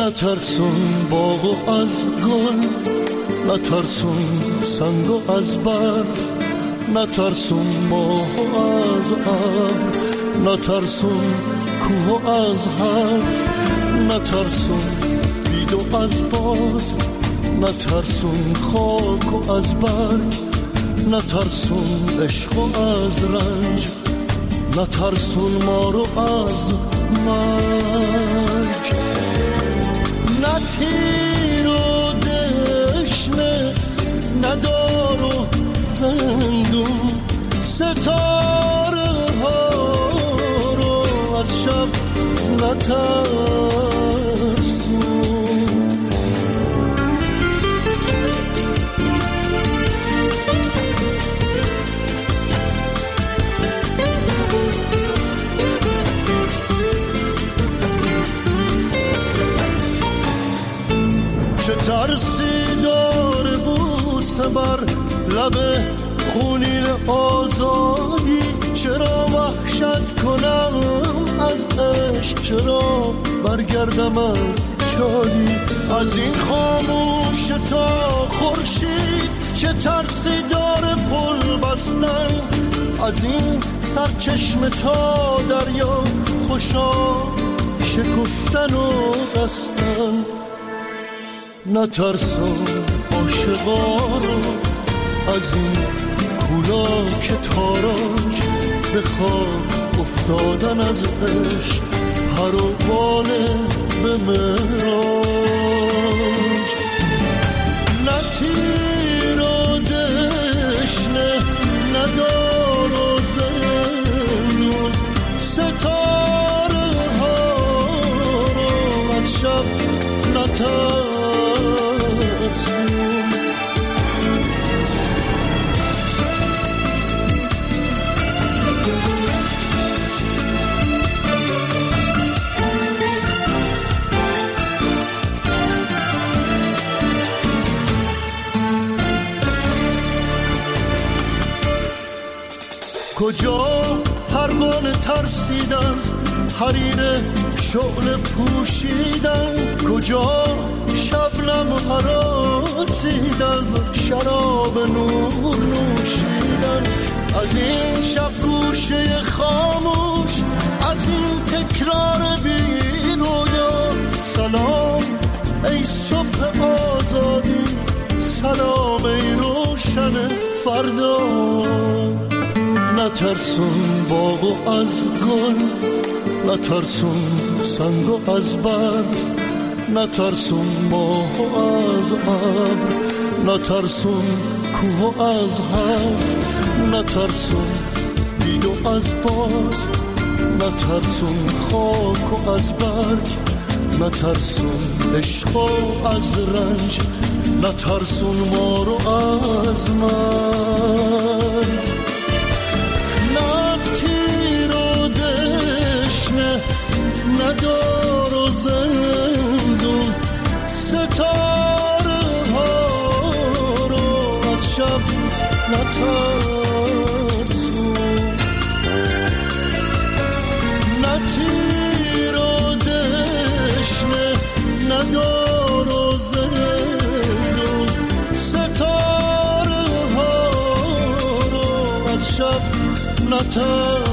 نترسون باغو از گل، نترسون سنگو از برف، نترسون ماهو از ابر، نترسون کوهو از حرف، نترسون بیدو از باد، نترسون خاکو از برگ، نترسون عشقو از رنج، نترسون مارو از مرگ. نه تیر و دشنه، نه دار و زندون، ستاره ها رو از شب نترسون. چه ترسی داره بود سبر لب خونین آزادی، چرا وحشت کنم از عشق، چرا برگردم از شادی، از این خاموش تا خورشید، چه ترسی داره پل بستن، از این سرچشمه تا دریا خوشا شکفتن و بستن. نترسون عاشقا رو از این کولا که تاراج، به خاک افتادن از عشق هر و باله به مراج. نه تیر و دشنه، نه دار و زندون، ستاره ها رو از شب نترسون. کجا پروانه ترسید از حریر شعله پوشیدن، کجا شبنم هراسید از شراب نور نوشیدن، از این شب گوشه خاموش، از این تکرار بی رویا، سلام ای صبح آزادی، سلام ای روشن فردا. نترسون باغو از گل، نترسون سنگو از برف، نترسون ماهو از ابر، نترسون کوهو از حرف، نترسون بیدو از باد، نترسون خاکو از برگ، نترسون عشقو از رنج، نترسون مارو از مرگ. ندار و زندون، ستاره ها رو از شب نترسون. نه تیر و دشنه، ندار و زندون، ستاره ها رو از شب نترسون.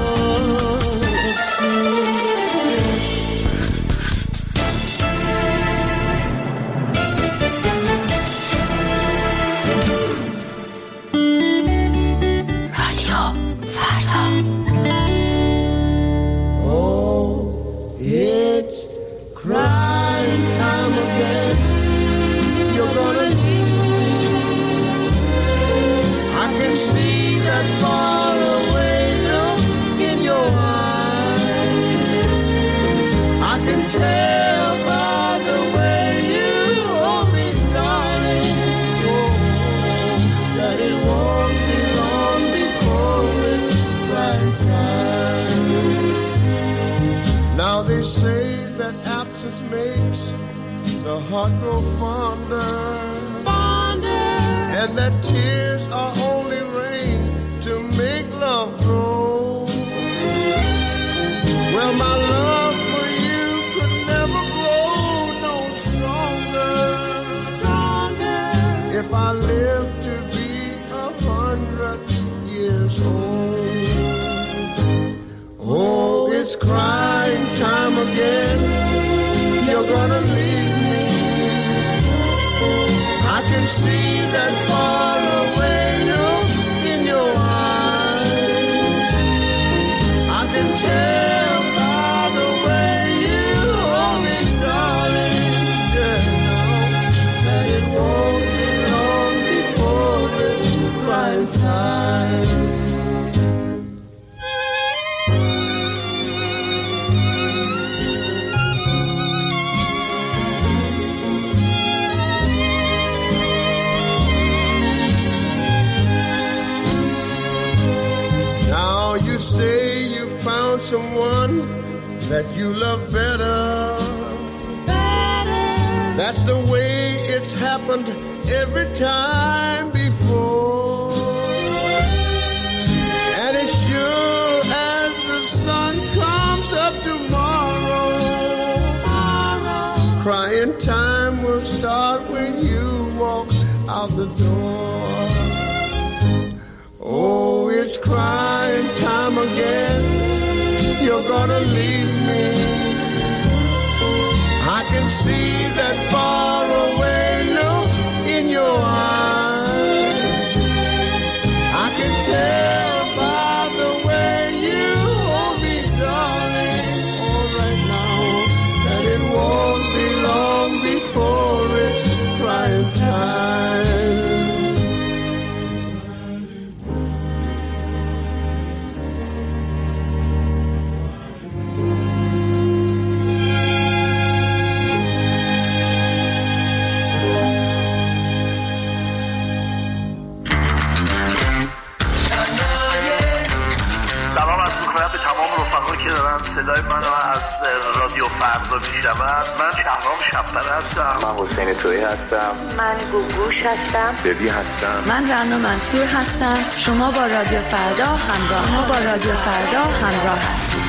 Heart grow fonder, fonder, and that tears are only rain to make love grow. Well, my love for you could never grow no see that far away look in your eyes. I can tell by the way you hold me, darling, you know that it won't be long before it's crying time. You say you found someone that you love better. That's the way it's happened every time before. And as sure as the sun comes up tomorrow, crying time will start when you walk out the door. Oh, it's crying time again. You're gonna leave me. I can see that far away look in your eyes. I can tell by the way you hold me, darling, all right now, that it won't be long before it's crying time. به تمام رفقایی که دارن صدای منو از رادیو فردا میشنون. من شهرام شب‌پره هستم. من حسین تویی هستم. من گوگوش هستم. ببی هستم. من رنا منصور هستم. شما با رادیو فردا همراه هستید.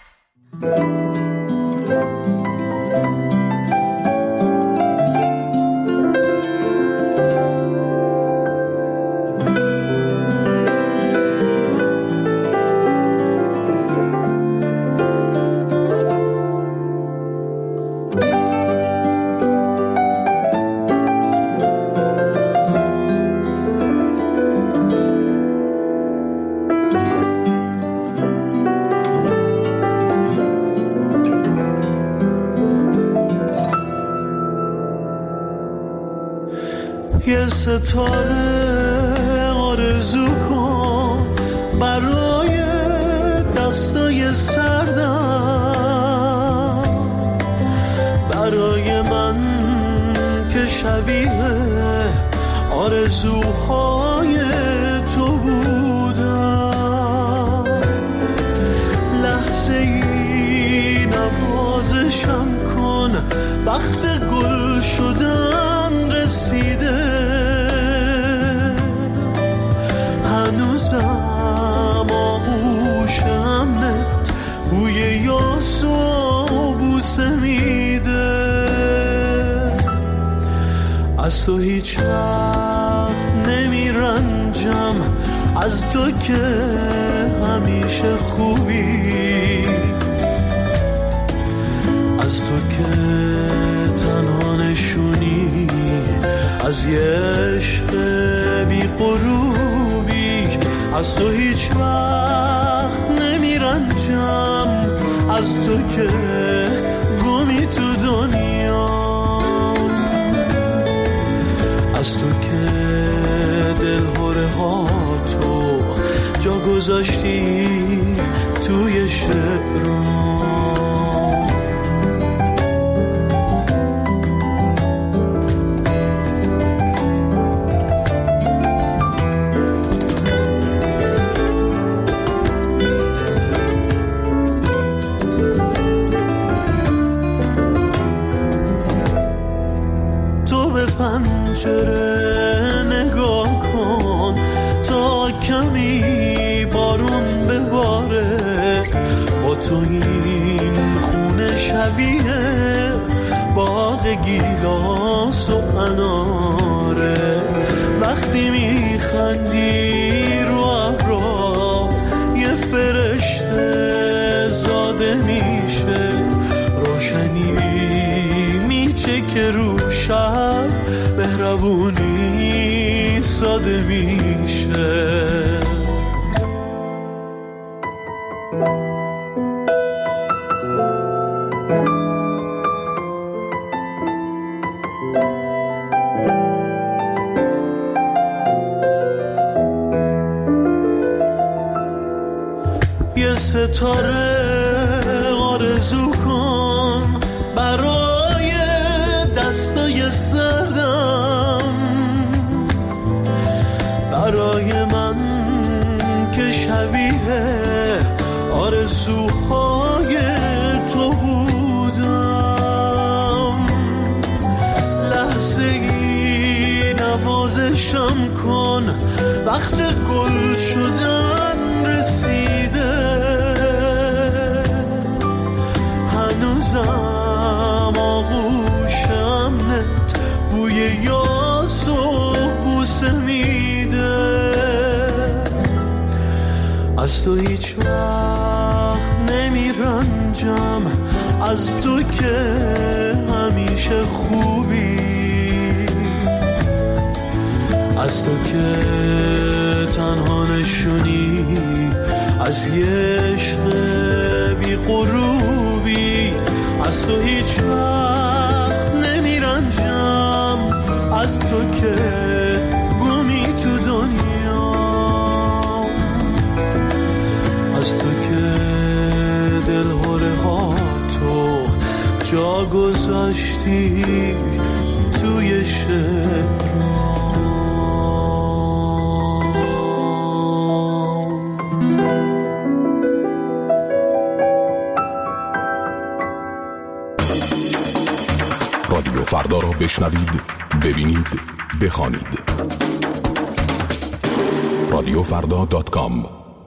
یه ستاره آرزو کن برای دستای سردم، برای من که شبیه آرزوهای تو بودم. لحظه ای نوازشم کن، وقت گل شدن رسیده. هنوزم آغوشمت بوی یاس و بوسه میده. از تو هیچ وقت نمیرنجم، از تو که همیشه خوبی، از تو که تنها نشونی از یه عشق بی غروبی. از تو هیچ وقت نمیرنجم، از تو که گمی تو دنیا، از تو که دلهوره ها تو جا گذاشتی توی شعرام. پنجره نگاه کن تا کمی بارون بباره. با تو این خونه شبیه باغ گیلاس و اناره. وقتی میخندی رو ابرا یه فرشته زاده میشه. روشنی میچه که رو شب مهربونی ستاره آرزو کن برای دستای سردم، برای من که شبیه آرزوهای تو بودم. لحظه ای نوازشم کن وقت گل شدن رسیده، هنوزم آغوشم نت بوی یاس و بوسه میده. از تو هیچ وقت نمیرنجم، از تو که همیشه خوبی، از تو که تنها نشونی از یه عشق بی غروبی. از تو هیچ وقت نمیرنجم، از تو که گمی تو دنیا، از تو که دلهوره ها تو جا گذاشتی توی شعر. رادیو فردا را بشنوید، ببینید، بخوانید. radiofrda.com.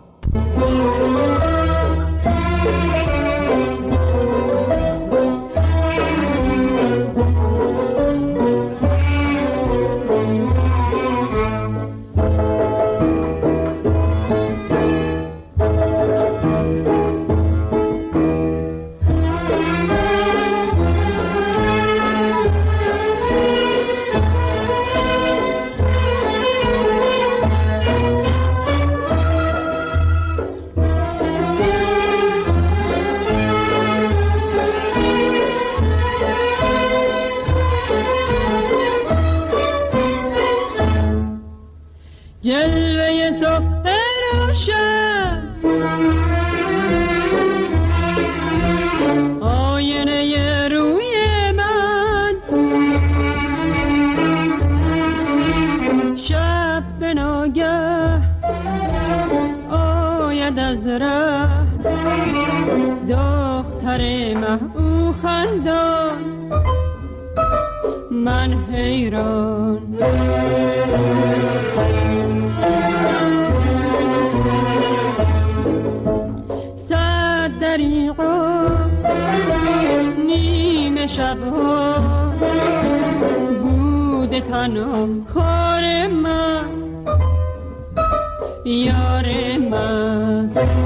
جلوه صبح روشن، آینه روی من، شب به ناگه آید از ره، دختر مه او خندان، من حیران. صد دریغا نیمه شبها بوده تنها خار من، یار من.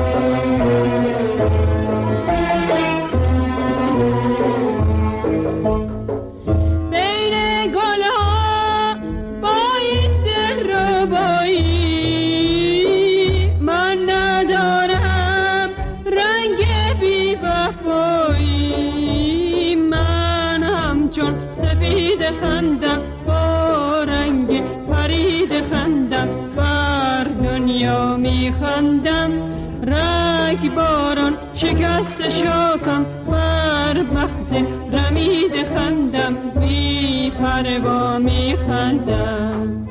خندم با رنگ پرید خندم، بر دنیا می خندم. رگ باران شکست شاکم، بر بخت رمید خندم، بی پروا می خندم.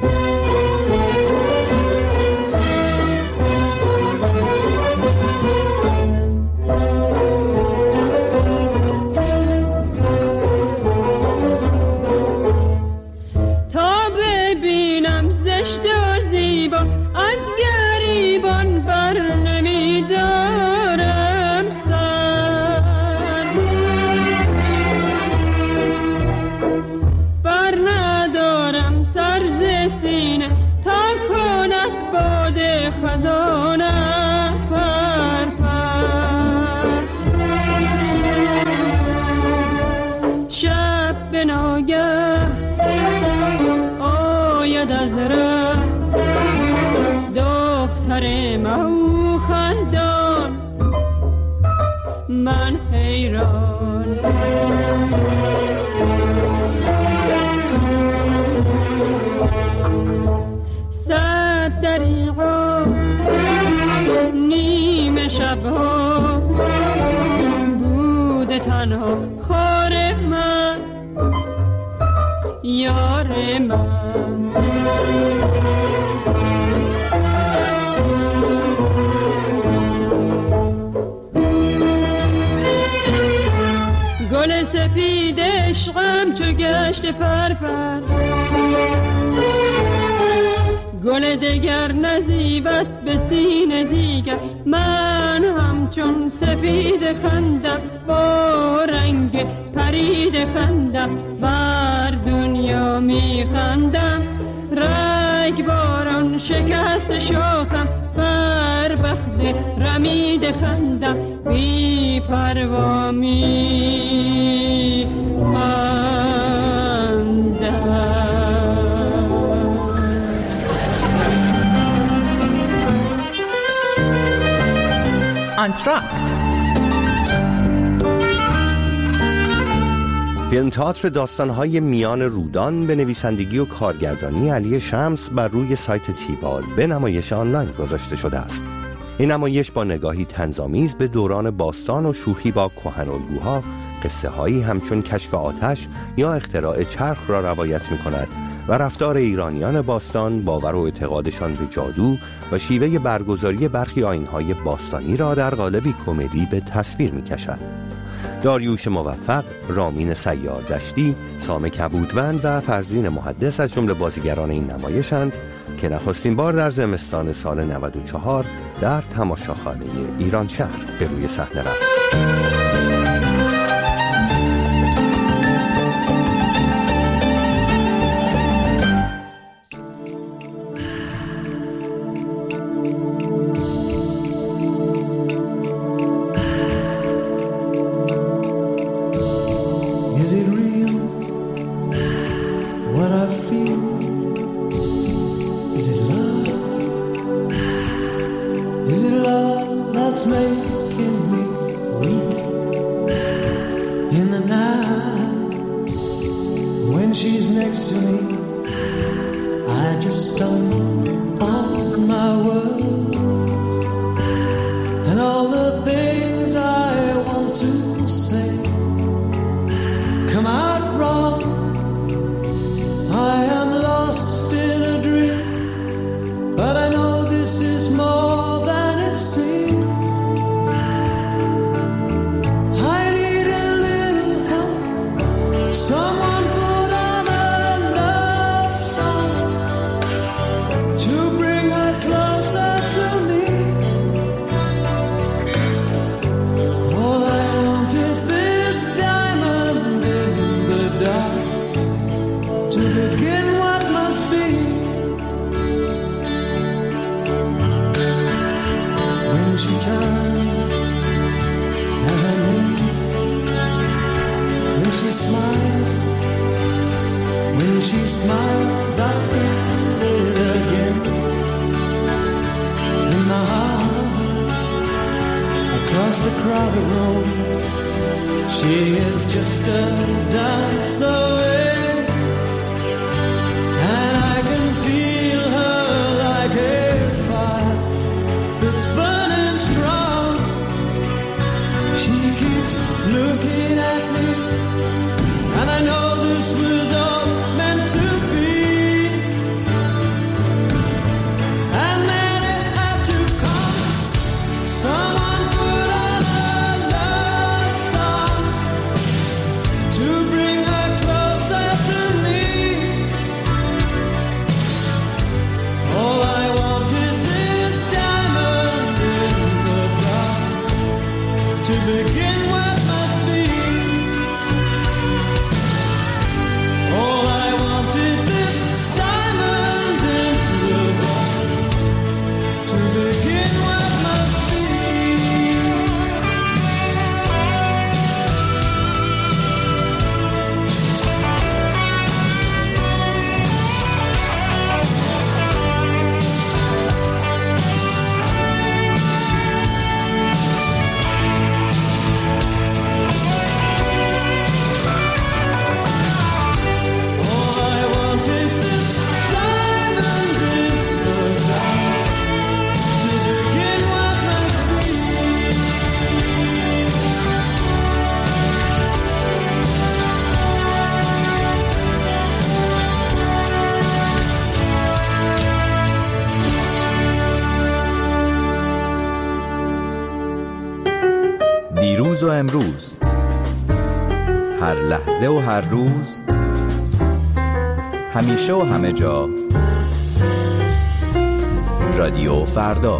من حیران. صد دریغا نیمه شب شبها بود تنها خار من یار من. گل سفید عشقم چو گشت پرپر، گل دگر نزیبت به سینه دیگر. من همچون سفید خندم با رنگ پرید خندم، بر دنیا می خندم. رگ باران شکست شاخم، بر بخت رمید خندم. بی پروا می خندم. انتراکت فیلم تئاتر داستان‌های میان رودان به نویسندگی و کارگردانی علی شمس بر روی سایت تیوال به نمایش آنلاین گذاشته شده است. این نمایش با نگاهی طنزآمیز به دوران باستان و شوخی با کهن‌الگوها، قصه‌هایی همچون کشف آتش یا اختراع چرخ را روایت می‌کند و رفتار ایرانیان باستان، باور و اعتقادشان به جادو و شیوه برگزاری برخی آیین‌های باستانی را در قالبی کمدی به تصویر می‌کشد. داریوش موفق، رامین سیار دشتی، سام کبودوند و فرزین محدث از جمله بازیگران این نمایشند که نخستین بار در زمستان سال 94 در تماشاخانه ایران شهر به روی صحنه رفت. دیروز و امروز، هر لحظه و هر روز، همیشه و همه جا. رادیو فردا.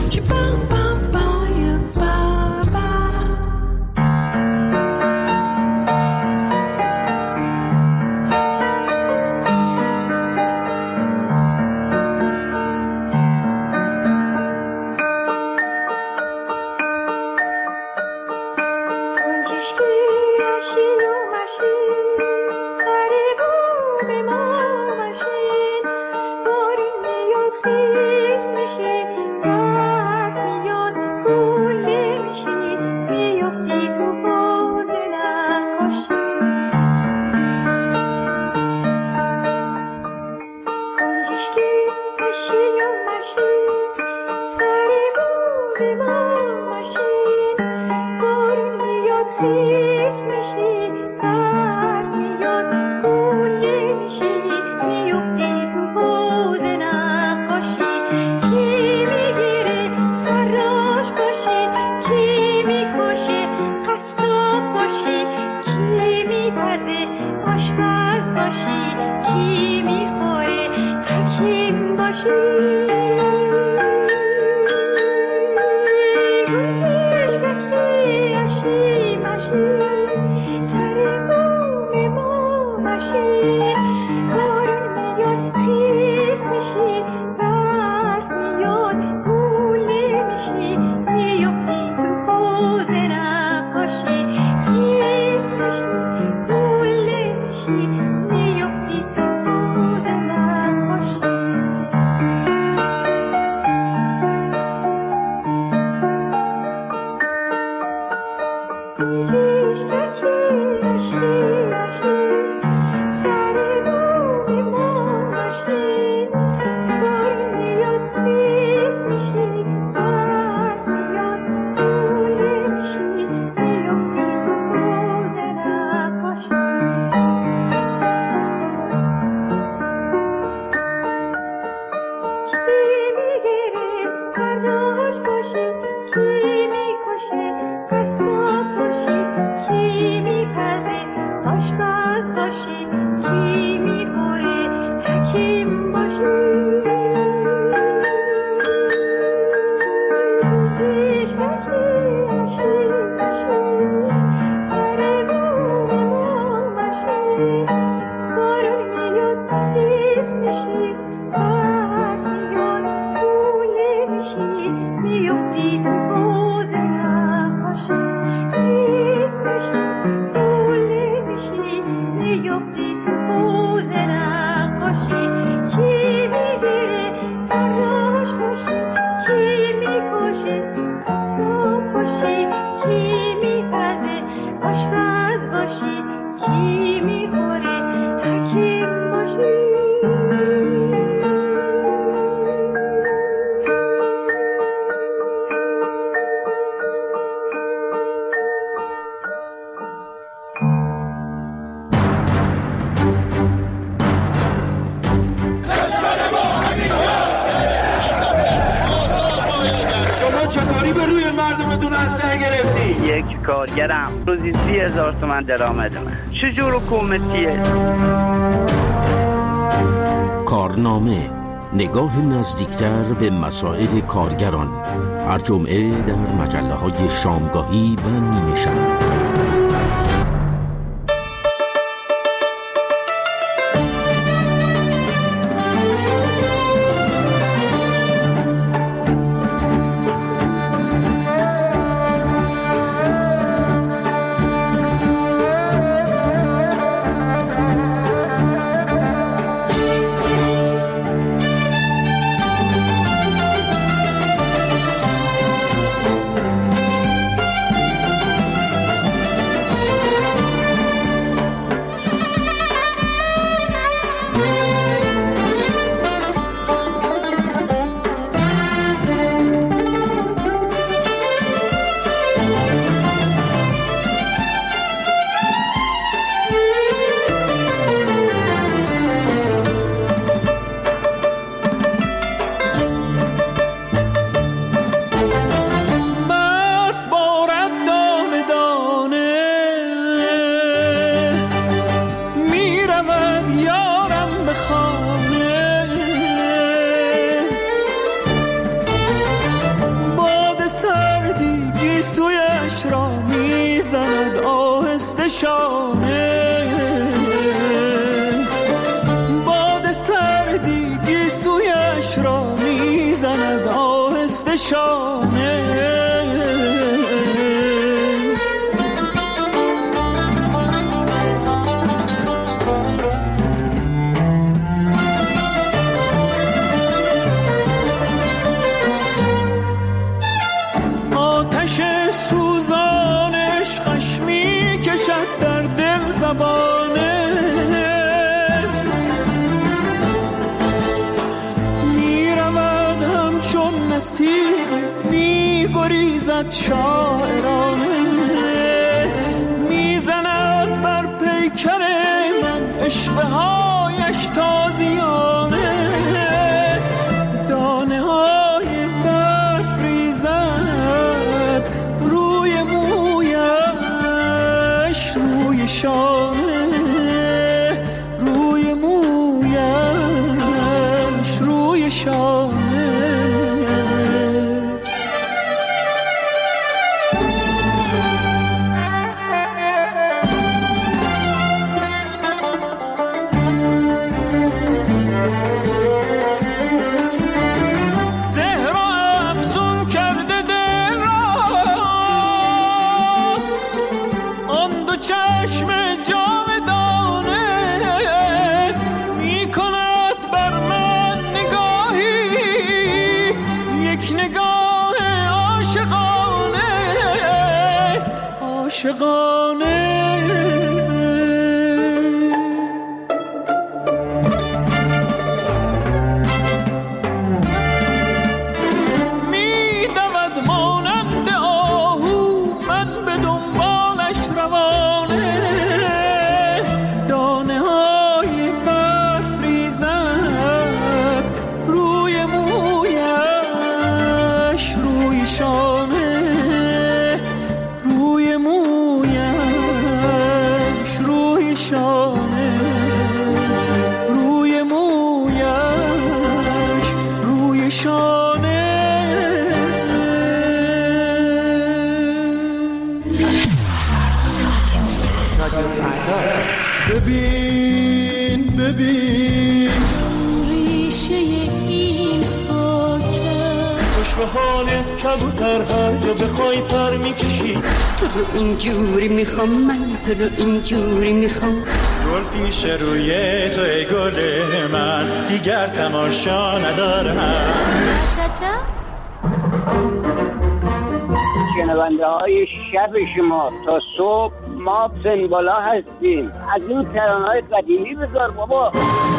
کارگرم روزی 30,000 تومان درآمدمه. چجور حکومتیه؟ کارنامه، نگاه نزدیکتر به مسائل کارگران، هر جمعه در مجله‌های شامگاهی و نیمه شب. شانه، باد سردی گیسویش را میزند آهسته شانه. آتش سوزانش خشمی کشد در دل زبانه، میرود همچون نسیم میگریزد شاعرانه، میزند بر پیکر من عشقهایش تازیانه، دانه های برف ریزد روی مویش، روی شانه، روی مویش، روی شانه. چشم جاودانه میکند بر من نگاهی، یک نگاه عاشقانه، عاشقانه. میدود مانند آهو من به دنبالش روانه، دانه های برف ریزد روی مویش، روی شانه، روی مویش، روی شانه، روی مویش، روی شانه. ببین ببین ریشه این خاکه، خوش به حالت کبوتر هر جا بخوای پر میکشی. تو رو اینجوری میخوام من، تو رو اینجوری میخوام. گل پیش روی تو ای گل من، دیگر تماشا ندارم. شنونده های شب شما تا صبح ما سنبالا هستیم. از این ترانه‌های قدیمی بذار بابا.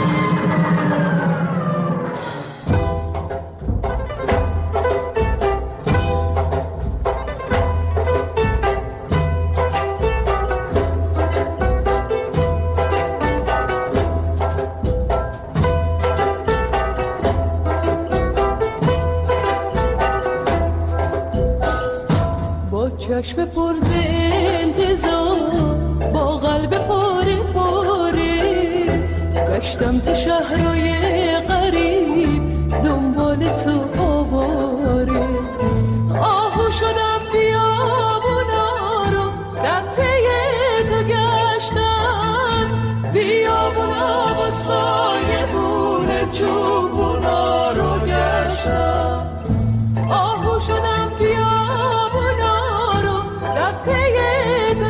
چشم پر ز انتظار، با قلب پاره پاره، گشتم تو شهرهای غریب دنبال تو آواره. آهو شدم بیابونا رو در پی تو گشتم، بیابونا با سایه بونه چوبونا رو گشتم. آهو شدم بیابونا پی تو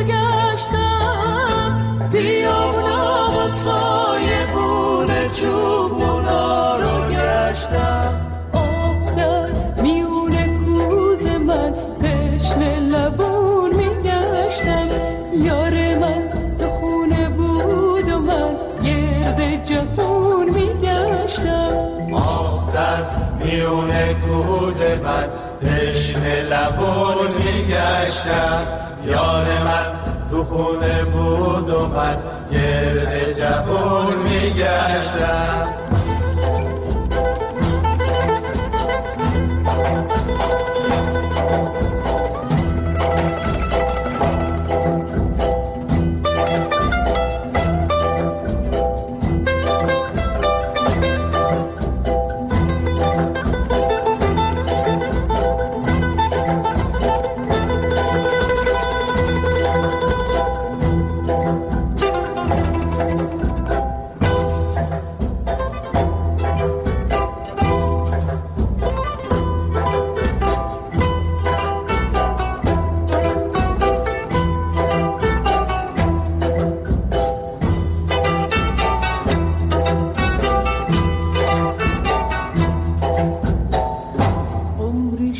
گشتم، بیابونا با سایه بونه چوبونا رو گشتم. آب در میونه کوز من تشنه لبون میگشتم، یار من تو خونه بود و من گرد جهون میگشتم. آب در میونه کوز من تشنه لبون میگشتم، یار من تو خونه بود و من گرد جهون میگشتم.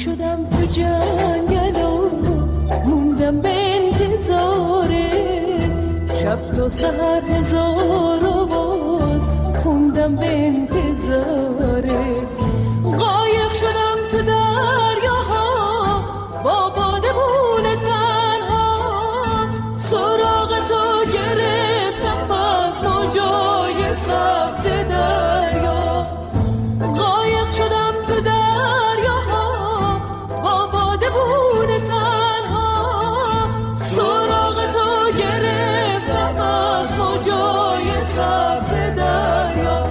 شدم تو جنگلو موندم به انتظاره شب تا سحر هزار آواز خوندم به انتظاره قایق شدم تو دریاها با بادمون تنها سراغ تو گرفتم از موجای سبز دریا قایق شدم تو دریاها با بادمون تنها سراغ تو گرفتم از موجای سبز دریا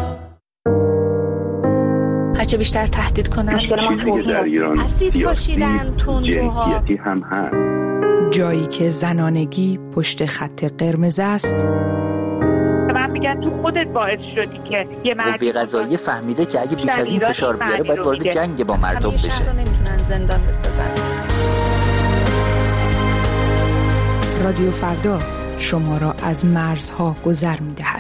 هرچه بیشتر تهدید کنن چیزی که در ایران سیاسی جنسیتی هم هست. جایی که زنانگی پشت خط قرمز است. من میگن تو خودت باعث شدی که یه مردی قضایی فهمیده که اگه بیش از این فشار بیاره باید وارد جنگ با مردم بشه. همیشه رو نمیتونن زندان بسازن. رادیو فردا شما را از مرزها گذر می‌دهد.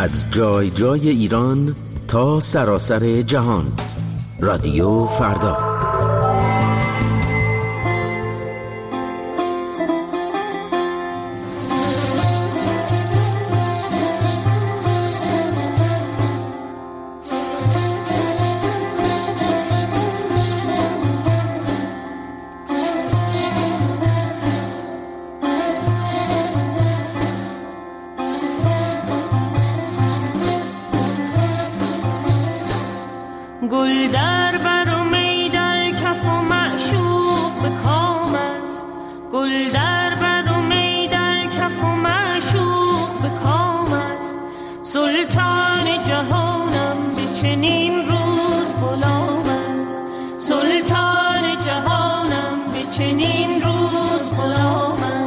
از جای جای ایران تا سراسر جهان. رادیو فردا. گل در بر و می در کف و معشوق به کام است، گل در بر و می در کف و معشوق به کام است. سلطان جهانم به چنین روز غلام است، سلطان جهانم به چنین روز غلام است.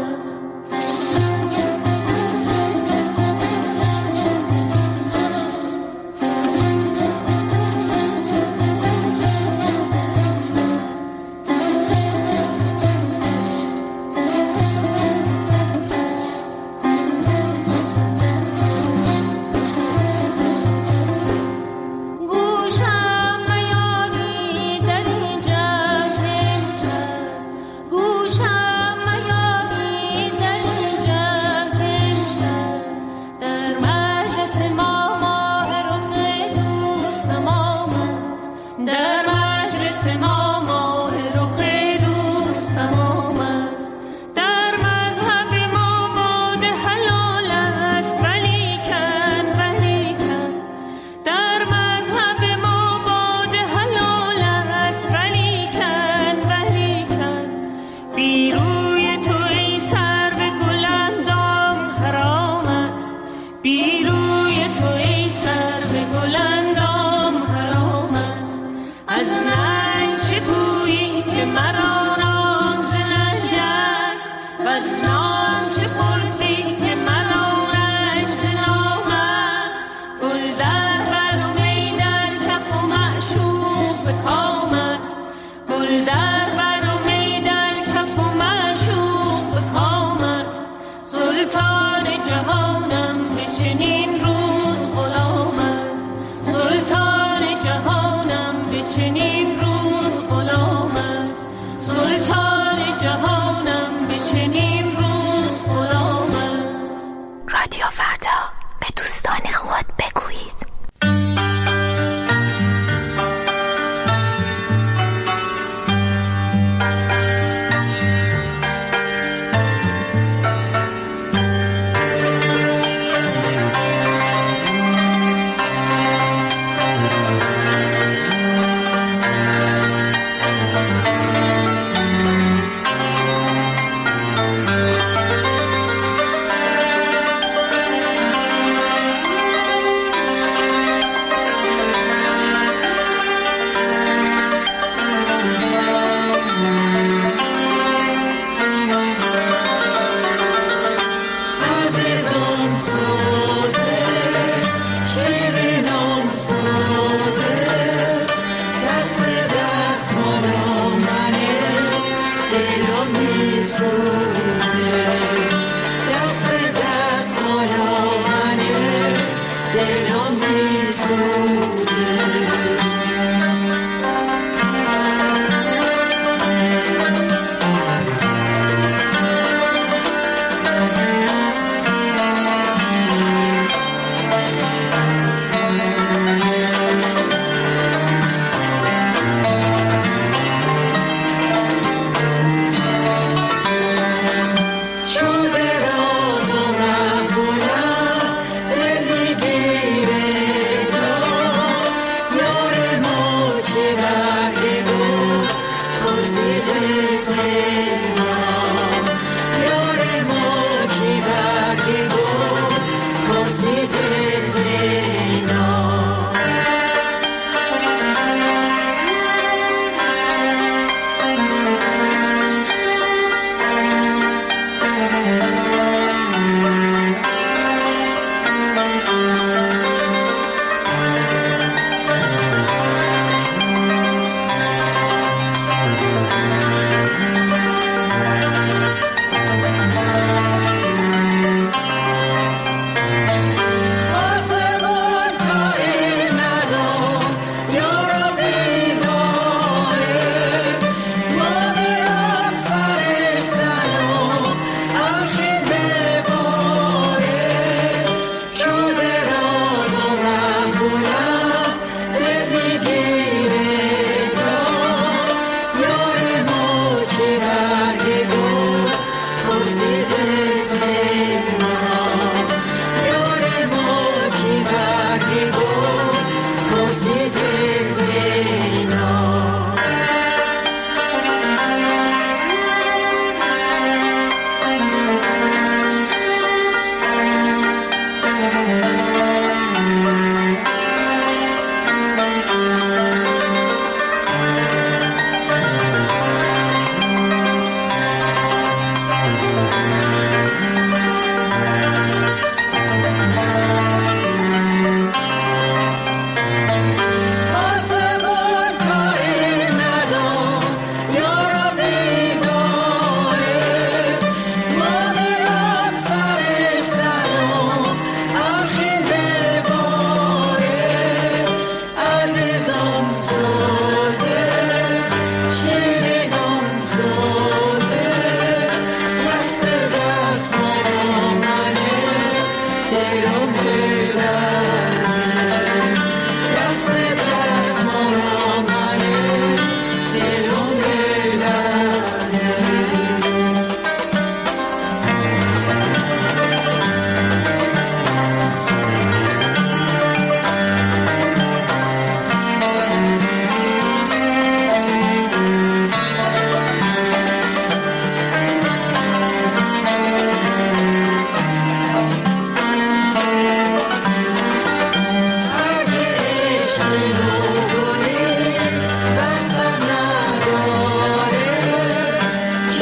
چون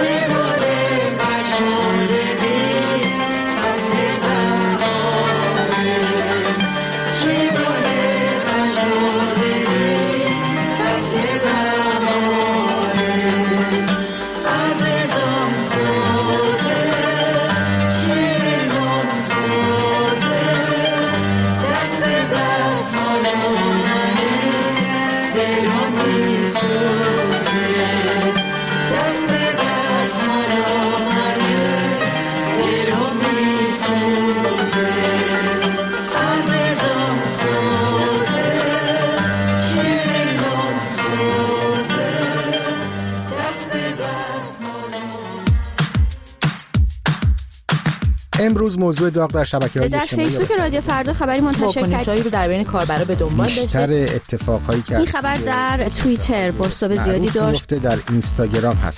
امروز موضوع داغ در شبکه‌های اجتماعی در فیسبوک رادیو فردا خبری منتشر کرد رو در بین کاربرا به دنبال داشته. بیشتر اتفاقهایی که این خبر در توییتر بازتاب زیادی داشت. در اینستاگرام هست.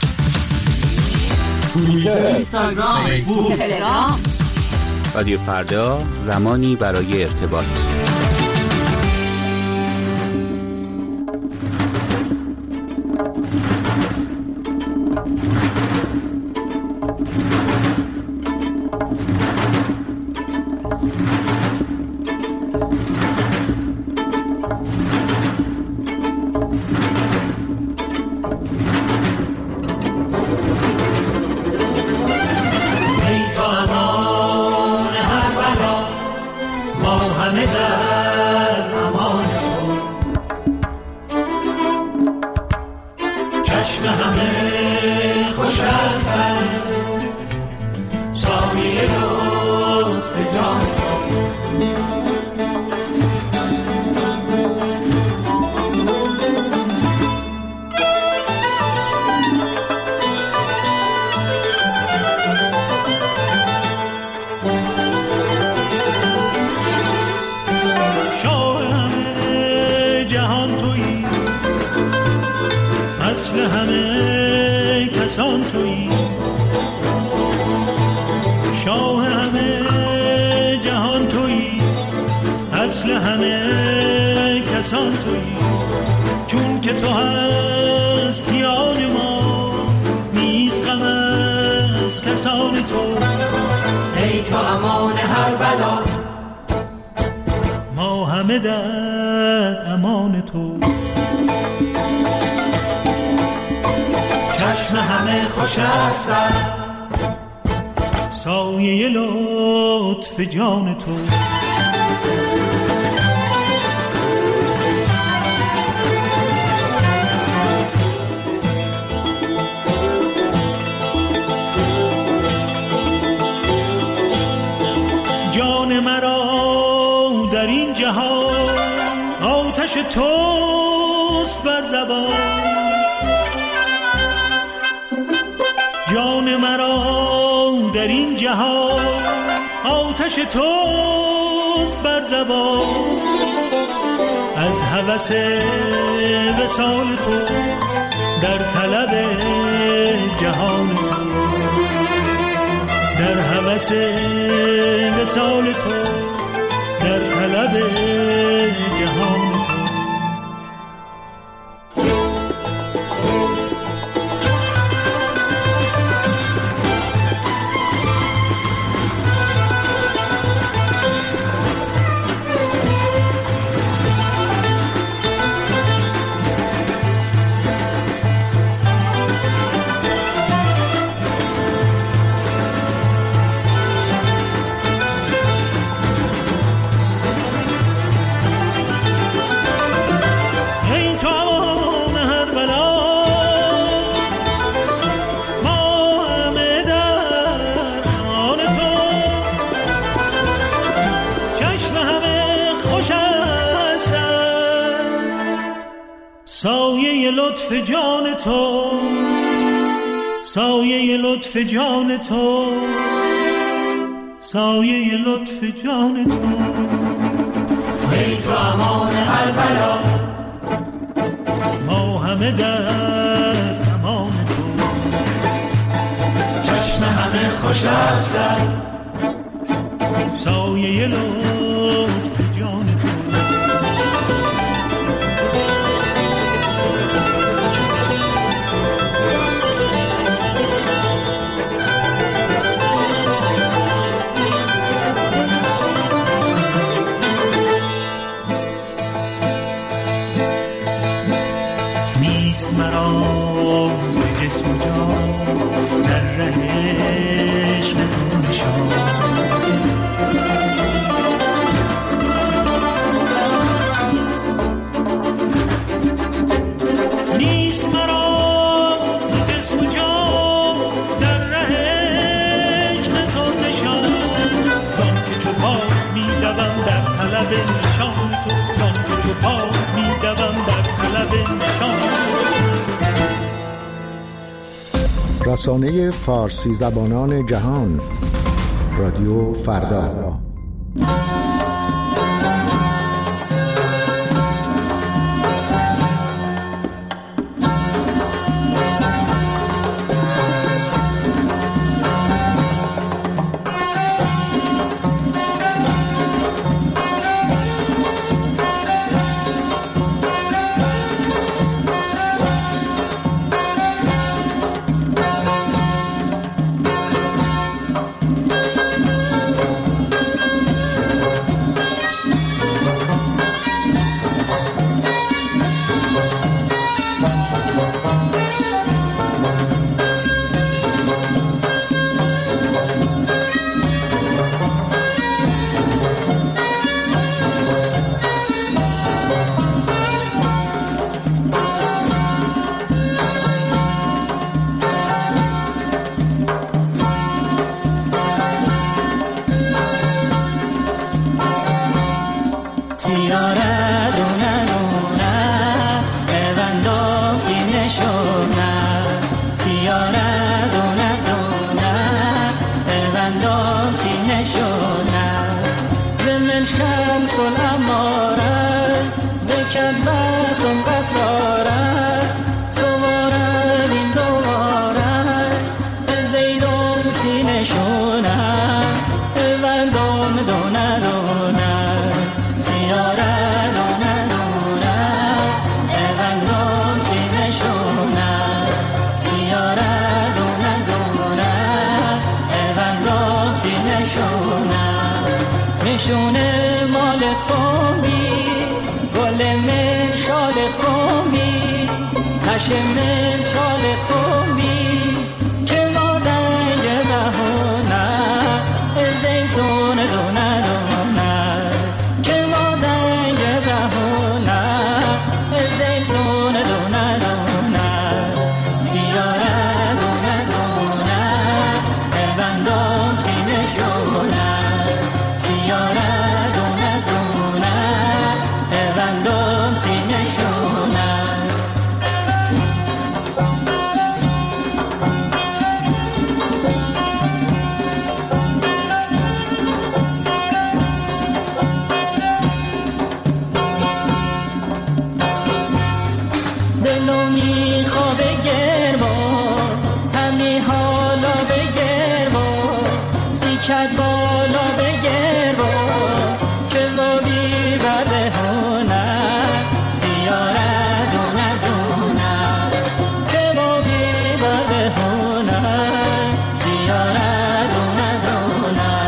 اینستاگرام، فیسبوک، تلگرام. رادیو فردا، زمانی برای ارتباط. سایه لطف جان تو جان مرا در این جهان آتش توست بر زبان جان مرا در این جهان آتش توست بر زبان از هوس وصال تو در طلب جهان تو در هوس وصال تو در طلب جهان تو سایه لطف جان تو سایه لطف جان تو سایه لطف جان تو ای تو امان هر بلا ما همه در امان تو چشم همه خوش است در سایه لطف جان تو ره عشق تو نشان. نیست مرا ز جسم و جان در ره عشق تو نشان. زان که چو پا می‌دوم در طلب نشان تو، زان که چو پا می‌دوم در طلب نشان تو. رسانه فارسی زبانان جهان، رادیو فردا. نشونه مال خومی، گل من شال خومی، نشم چال خومی که مادر بهونه زیتون دونه دونه که مادر بهونه زیتون دونه دونه سیاره دونه دونه بندم سینه شونه سیاره دونه دونه بندم سینه شونه. دلو میخواب گرما همی حالا بگرما سیکت بالا بگرما که لابی بده هونه سیاره دونه دونه که لابی بده هونه سیاره دونه دونه.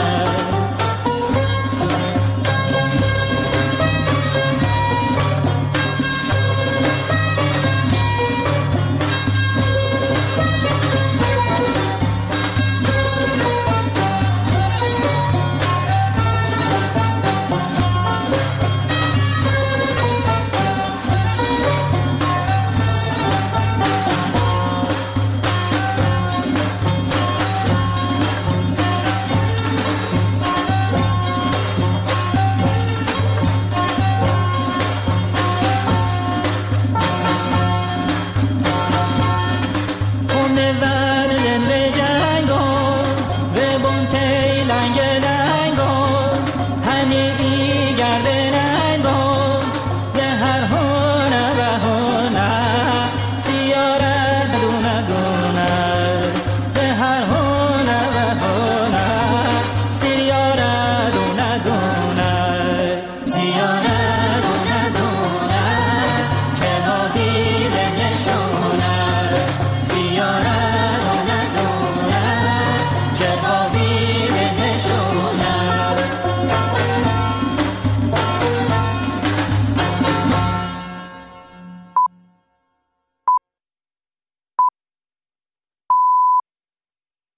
Never